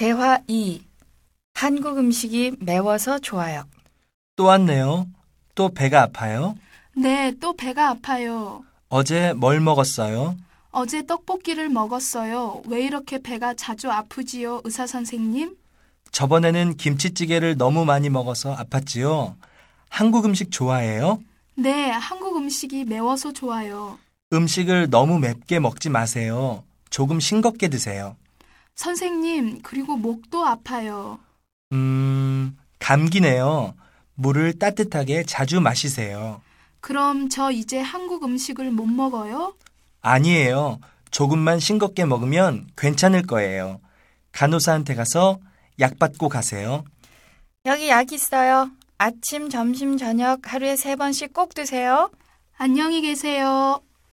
대화 2. 한국 음식이 매워서 좋아요. 또 왔네요. 또 배가 아파요? 네, 또 배가 아파요. 어제 뭘 먹었어요? 어제 떡볶이를 먹었어요. 왜 이렇게 배가 자주 아프지요, 의사 선생님? 저번에는 김치찌개를 너무 많이 먹어서 아팠지요. 한국 음식 좋아해요? 네, 한국 음식이 매워서 좋아요. 음식을 너무 맵게 먹지 마세요. 조금 싱겁게 드세요. 선생님, 그리고 목도 아파요. 감기네요. 물을 따뜻하게 자주 마시세요. 그럼 저 이제 한국 음식을 못 먹어요? 아니에요. 조금만 싱겁게 먹으면 괜찮을 거예요. 간호사한테 가서 약 받고 가세요. 여기 약 있어요. 아침, 점심, 저녁 하루에 3번씩 꼭 드세요. 안녕히 계세요.